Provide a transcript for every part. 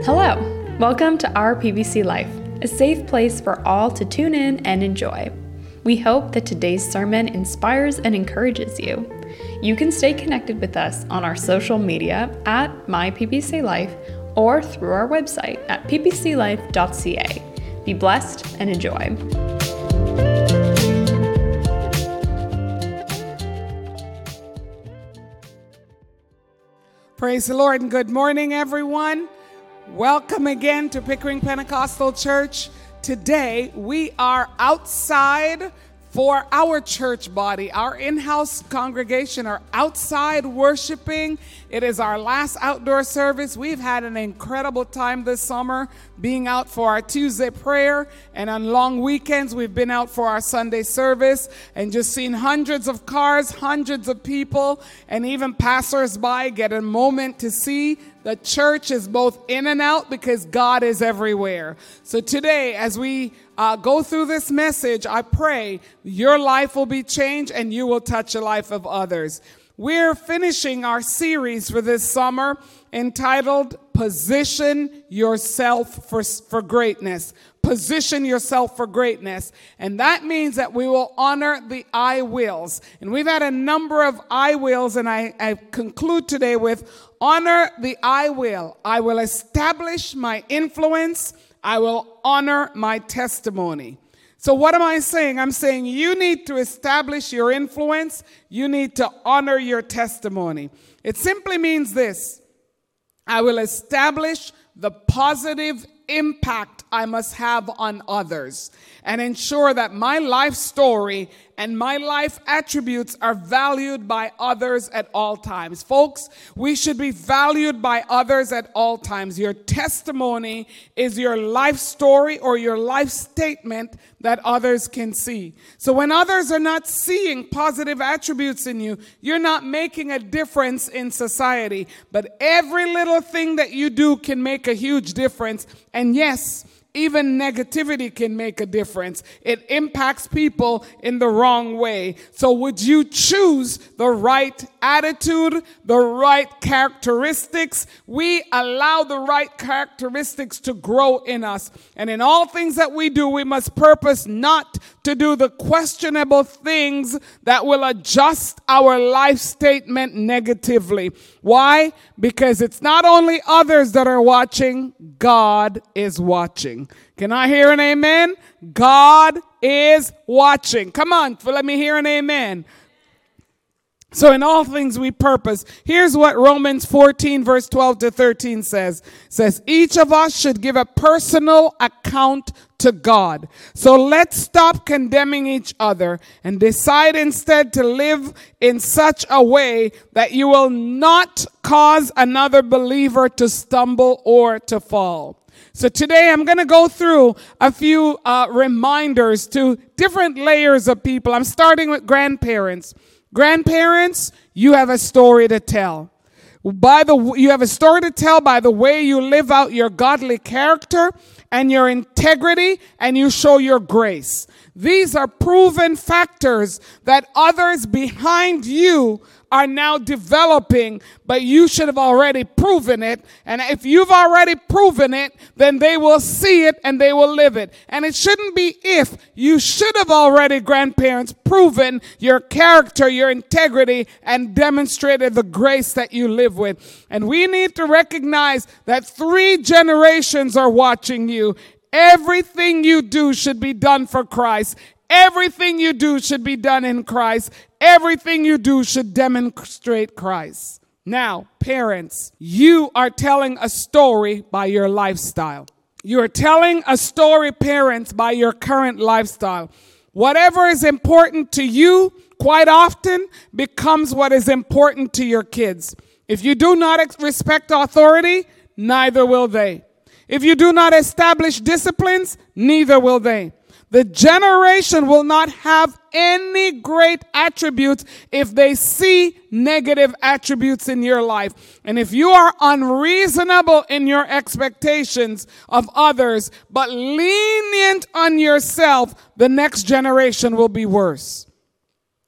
Hello, welcome to our PBC Life, a safe place for all to tune in and enjoy. We hope that today's sermon inspires and encourages you. You can stay connected with us on our social media at MyPBCLife or through our website at ppclife.ca. Be blessed and enjoy. Praise the Lord and good morning, everyone. Welcome again to Pickering Pentecostal Church. Today we are outside for our church body. Our in-house congregation are outside worshiping. It is our last outdoor service. We've had an incredible time this summer being out for our Tuesday prayer, and on long weekends we've been out for our Sunday service and just seen hundreds of cars, hundreds of people, and even passers-by get a moment to see the church is both in and out because God is everywhere. So today, as we go through this message, I pray your life will be changed and you will touch the life of others. We're finishing our series for this summer entitled Position Yourself for Greatness. Position yourself for greatness. And that means that we will honor the I wills. And we've had a number of I wills, and I conclude today with honor the I will. I will establish my influence. I will honor my testimony. So what am I saying? I'm saying you need to establish your influence. You need to honor your testimony. It simply means this. I will establish the positive impact I must have on others and ensure that my life story and my life attributes are valued by others at all times. Folks, we should be valued by others at all times. Your testimony is your life story or your life statement that others can see. So when others are not seeing positive attributes in you, you're not making a difference in society. But every little thing that you do can make a huge difference. And yes, even negativity can make a difference. It impacts people in the wrong way. So would you choose the right attitude, the right characteristics? We allow the right characteristics to grow in us. And in all things that we do, we must purpose not to do the questionable things that will adjust our life statement negatively. Why? Because it's not only others that are watching, God is watching. Can I hear an amen? God is watching. Come on, let me hear an amen. So in all things we purpose. Here's what Romans 14 verse 12 to 13 says. It says, each of us should give a personal account to God. So let's stop condemning each other and decide instead to live in such a way that you will not cause another believer to stumble or to fall. So today I'm going to go through a few reminders to different layers of people. I'm starting with grandparents. Grandparents, you have a story to tell. You have a story to tell by the way you live out your godly character and your integrity, and you show your grace. These are proven factors that others behind you are now developing, but you should have already proven it. And if you've already proven it, then they will see it and they will live it. And it shouldn't be if. You should have already, grandparents, proven your character, your integrity, and demonstrated the grace that you live with. And we need to recognize that 3 generations are watching you. Everything you do should be done for Christ. Everything you do should be done in Christ. Everything you do should demonstrate Christ. Now, parents, you are telling a story by your lifestyle. You are telling a story, parents, by your current lifestyle. Whatever is important to you quite often becomes what is important to your kids. If you do not respect authority, neither will they. If you do not establish disciplines, neither will they. The generation will not have any great attributes if they see negative attributes in your life. And if you are unreasonable in your expectations of others, but lenient on yourself, the next generation will be worse.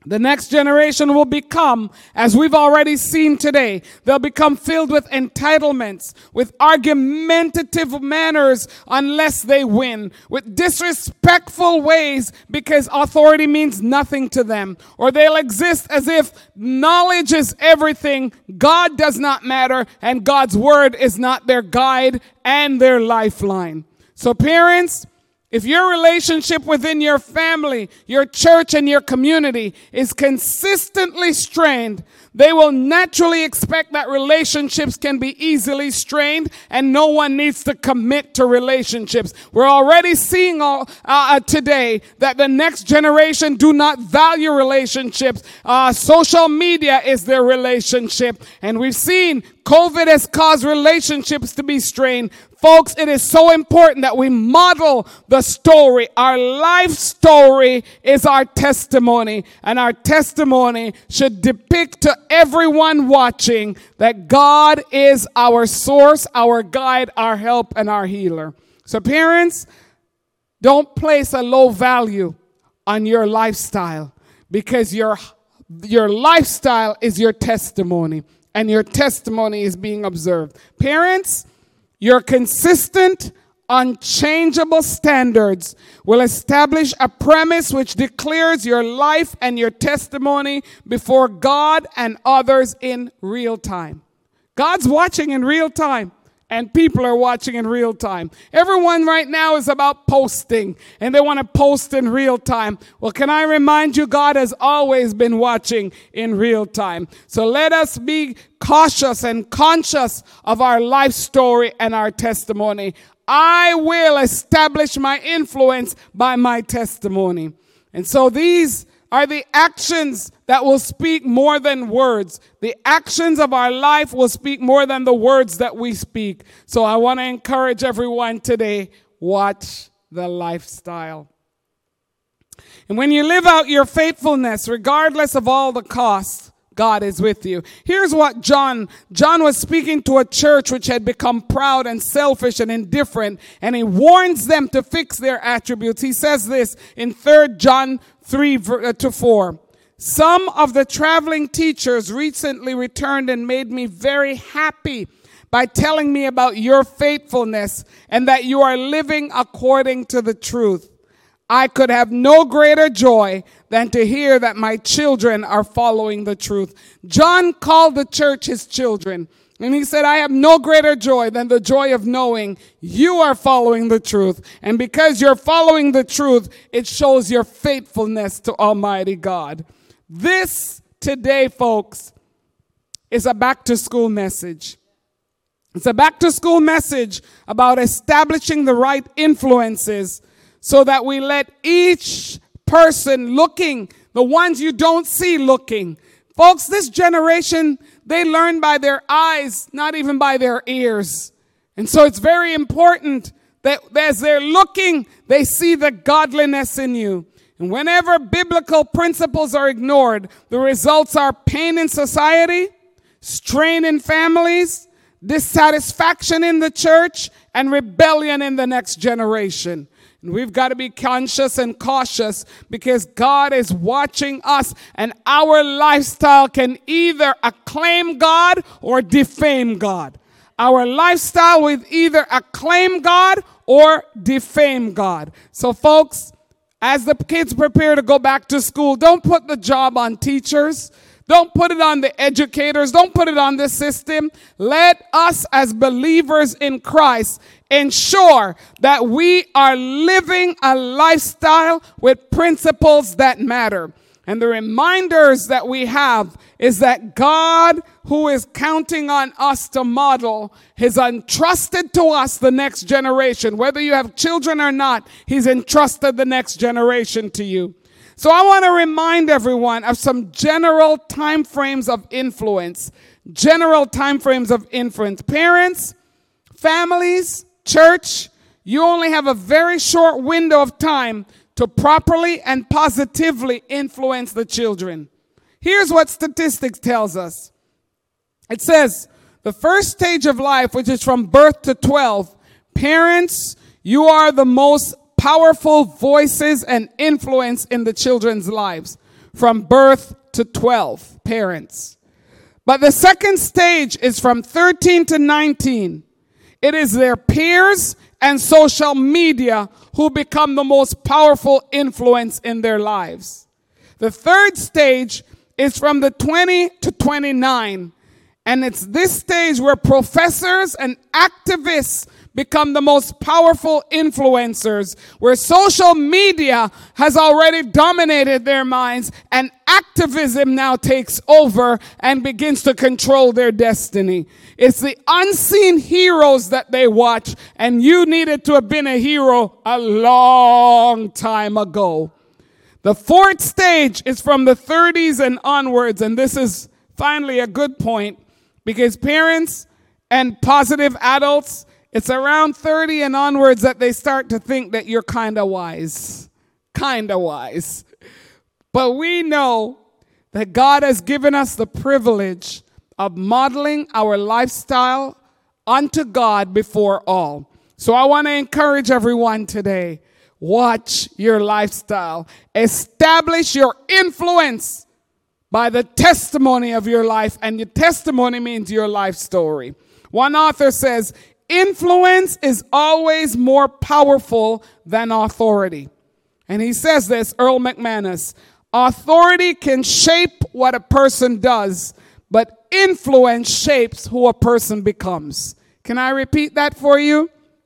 The next generation will become, as we've already seen today, they'll become filled with entitlements, with argumentative manners unless they win, with disrespectful ways because authority means nothing to them, or they'll exist as if knowledge is everything, God does not matter, and God's word is not their guide and their lifeline. So parents, if your relationship within your family, your church, and your community is consistently strained, they will naturally expect that relationships can be easily strained, and no one needs to commit to relationships. We're already seeing today that the next generation do not value relationships. Social media is their relationship, and we've seen COVID has caused relationships to be strained. Folks, it is so important that we model the story. Our life story is our testimony, and our testimony should depict to everyone watching that God is our source, our guide, our help, and our healer. So parents, don't place a low value on your lifestyle, because your lifestyle is your testimony, and your testimony is being observed. Parents, your consistent, unchangeable standards will establish a premise which declares your life and your testimony before God and others in real time. God's watching in real time, and people are watching in real time. Everyone right now is about posting, and they want to post in real time. Well, can I remind you, God has always been watching in real time. So let us be cautious and conscious of our life story and our testimony. I will establish my influence by my testimony. And so these are the actions that will speak more than words. The actions of our life will speak more than the words that we speak. So I want to encourage everyone today, watch the lifestyle. And when you live out your faithfulness, regardless of all the costs, God is with you. Here's what John was speaking to a church which had become proud and selfish and indifferent, and he warns them to fix their attributes. He says this in 3 John 3-4. Some of the traveling teachers recently returned and made me very happy by telling me about your faithfulness and that you are living according to the truth. I could have no greater joy than to hear that my children are following the truth. John called the church his children, and he said, I have no greater joy than the joy of knowing you are following the truth. And because you're following the truth, it shows your faithfulness to Almighty God. This today, folks, is a back-to-school message. It's a back-to-school message about establishing the right influences so that we let each person looking, the ones you don't see looking. Folks, this generation, they learn by their eyes, not even by their ears. And so it's very important that as they're looking, they see the godliness in you. And whenever biblical principles are ignored, the results are pain in society, strain in families, dissatisfaction in the church, and rebellion in the next generation. And we've got to be conscious and cautious because God is watching us, and our lifestyle can either acclaim God or defame God. Our lifestyle will either acclaim God or defame God. So folks, as the kids prepare to go back to school, don't put the job on teachers. Don't put it on the educators. Don't put it on the system. Let us as believers in Christ ensure that we are living a lifestyle with principles that matter. And the reminders that we have is that God, who is counting on us to model, has entrusted to us the next generation. Whether you have children or not, he's entrusted the next generation to you. So I want to remind everyone of some general time frames of influence. General time frames of influence. Parents, families, church, you only have a very short window of time to properly and positively influence the children. Here's what statistics tells us. It says the first stage of life, which is from birth to 12, parents, you are the most powerful voices and influence in the children's lives. from birth to 12 parents. But the second stage is from 13 to 19. It is their peers and social media who become the most powerful influence in their lives. The third stage is from the 20 to 29. And it's this stage where professors and activists become the most powerful influencers, where social media has already dominated their minds and activism now takes over and begins to control their destiny. It's the unseen heroes that they watch, and you needed to have been a hero a long time ago. The fourth stage is from the 30s and onwards, and this is finally a good point, because parents and positive adults, it's around 30 and onwards that they start to think that you're kind of wise. But we know that God has given us the privilege of modeling our lifestyle unto God before all. So I want to encourage everyone today, watch your lifestyle. Establish your influence by the testimony of your life, and your testimony means your life story. One author says, influence is always more powerful than authority. And he says this, Earl McManus, authority can shape what a person does, but influence shapes who a person becomes. Can I repeat that for you?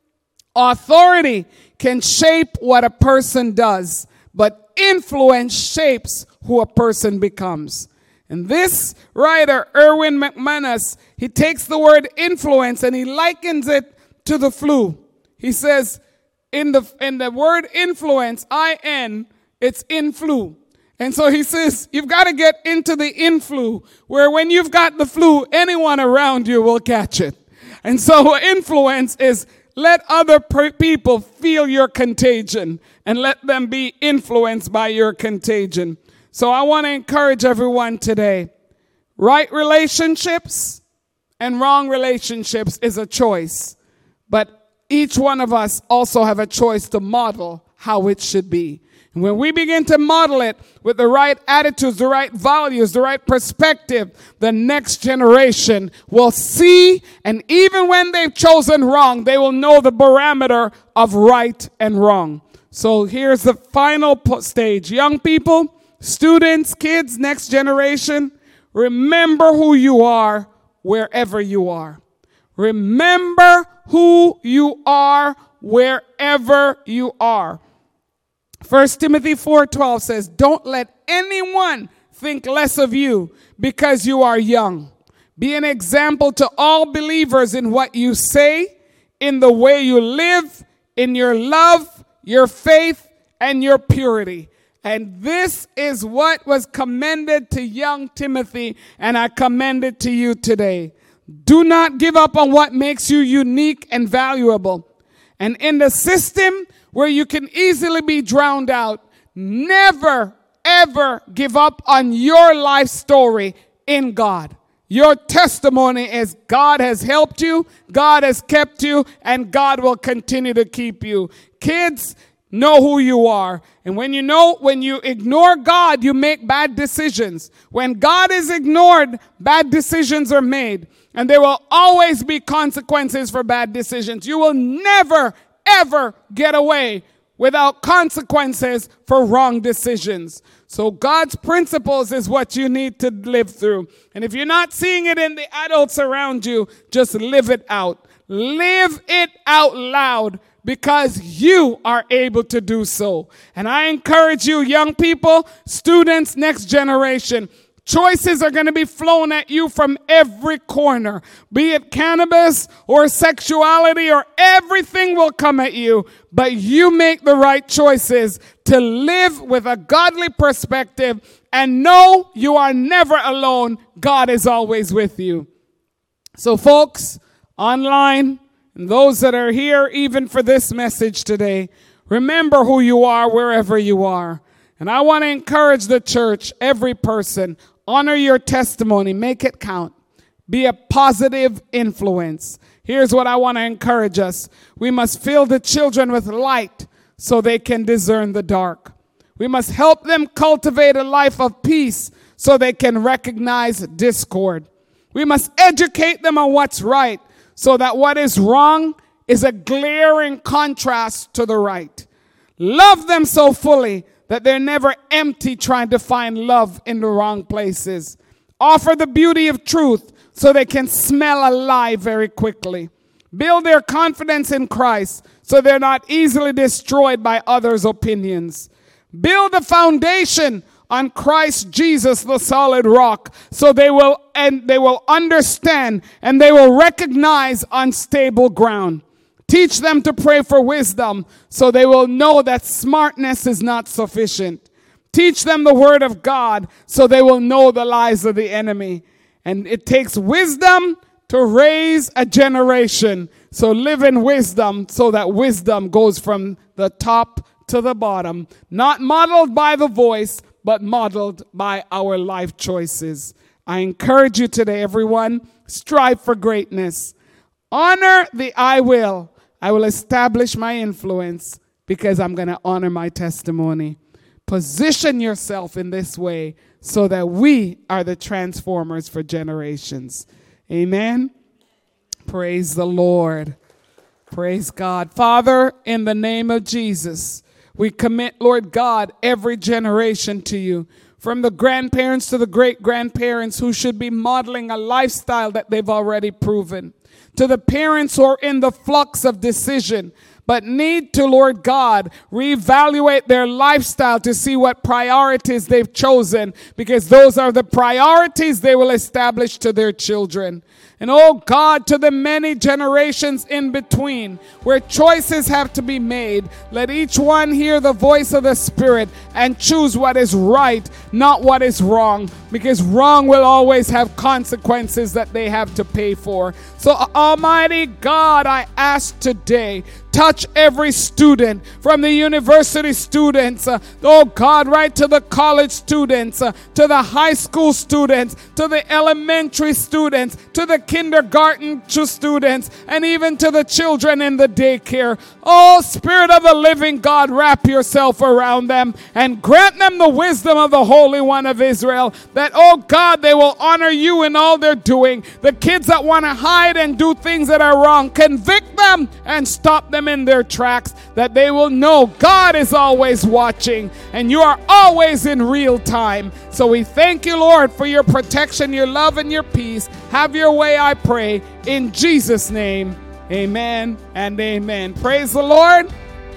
Authority can shape what a person does, but influence shapes who a person becomes. And this writer, Erwin McManus, he takes the word influence and he likens it to the flu. He says, in the word influence, I-N, it's influ. And so he says, you've got to get into the influ, where when you've got the flu, anyone around you will catch it. And so influence is let other people feel your contagion and let them be influenced by your contagion. So I want to encourage everyone today. Right relationships and wrong relationships is a choice. But each one of us also have a choice to model how it should be. And when we begin to model it with the right attitudes, the right values, the right perspective, the next generation will see, and even when they've chosen wrong, they will know the barometer of right and wrong. So here's the final stage. Young people, students, kids, next generation, remember who you are wherever you are. Remember who you are wherever you are. 1 Timothy 4:12 says, don't let anyone think less of you because you are young. Be an example to all believers in what you say, in the way you live, in your love, your faith, and your purity. And this is what was commended to young Timothy, and I commend it to you today. Do not give up on what makes you unique and valuable. And in the system where you can easily be drowned out, never, ever give up on your life story in God. Your testimony is God has helped you, God has kept you, and God will continue to keep you. Kids, know who you are. And when you ignore God, you make bad decisions. When God is ignored, bad decisions are made. And there will always be consequences for bad decisions. You will never, ever get away without consequences for wrong decisions. So God's principles is what you need to live through. And if you're not seeing it in the adults around you, just live it out. Live it out loud, because you are able to do so. And I encourage you, young people, students, next generation, choices are going to be flown at you from every corner, be it cannabis or sexuality, or everything will come at you. But you make the right choices to live with a godly perspective and know you are never alone. God is always with you. So folks, online, and those that are here even for this message today, remember who you are wherever you are. And I want to encourage the church, every person, honor your testimony, make it count. Be a positive influence. Here's what I want to encourage us. We must fill the children with light so they can discern the dark. We must help them cultivate a life of peace so they can recognize discord. We must educate them on what's right so that what is wrong is a glaring contrast to the right. Love them so fully that they're never empty trying to find love in the wrong places. Offer the beauty of truth so they can smell a lie very quickly. Build their confidence in Christ so they're not easily destroyed by others' opinions. Build a foundation on Christ Jesus, the solid rock, so they will understand and they will recognize unstable ground. Teach them to pray for wisdom so they will know that smartness is not sufficient. Teach them the word of God so they will know the lies of the enemy. And it takes wisdom to raise a generation. So live in wisdom so that wisdom goes from the top to the bottom, not modeled by the voice, but modeled by our life choices. I encourage you today, everyone, strive for greatness. Honor the I will. I will establish my influence because I'm going to honor my testimony. Position yourself in this way so that we are the transformers for generations. Amen. Praise the Lord. Praise God. Father, in the name of Jesus, we commit, Lord God, every generation to you, from the grandparents to the great-grandparents who should be modeling a lifestyle that they've already proven, to the parents who are in the flux of decision, but need to, Lord God, reevaluate their lifestyle to see what priorities they've chosen, because those are the priorities they will establish to their children. And oh God, to the many generations in between where choices have to be made, let each one hear the voice of the Spirit and choose what is right, not what is wrong, because wrong will always have consequences that they have to pay for. So Almighty God, I ask today, touch every student, from the university students, oh God, right to the college students, to the high school students, to the elementary students, to the kindergarten students, and even to the children in the daycare. Oh, Spirit of the living God, wrap yourself around them and grant them the wisdom of the Holy One of Israel, that, oh God, they will honor you in all they're doing. The kids that want to hide and do things that are wrong, convict them and stop them in their tracks, that they will know God is always watching and you are always in real time. So we thank you, Lord, for your protection, your love, and your peace. Have your way, I pray, in Jesus' name. Amen and amen. Praise the Lord.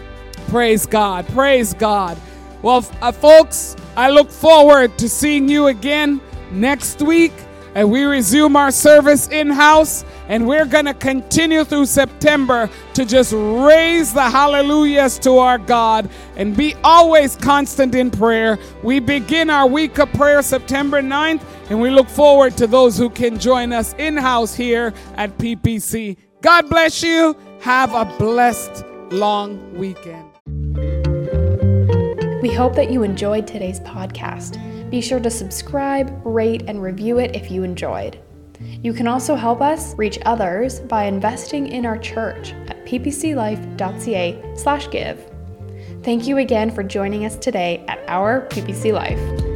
Praise God. Praise God. Well, folks, I look forward to seeing you again next week, and we resume our service in-house, and we're going to continue through September to just raise the hallelujahs to our God and be always constant in prayer. We begin our week of prayer September 9th, and we look forward to those who can join us in-house here at PPC. God bless you. Have a blessed long weekend. We hope that you enjoyed today's podcast. Be sure to subscribe, rate, and review it if you enjoyed. You can also help us reach others by investing in our church at ppclife.ca/give. Thank you again for joining us today at our PPC Life.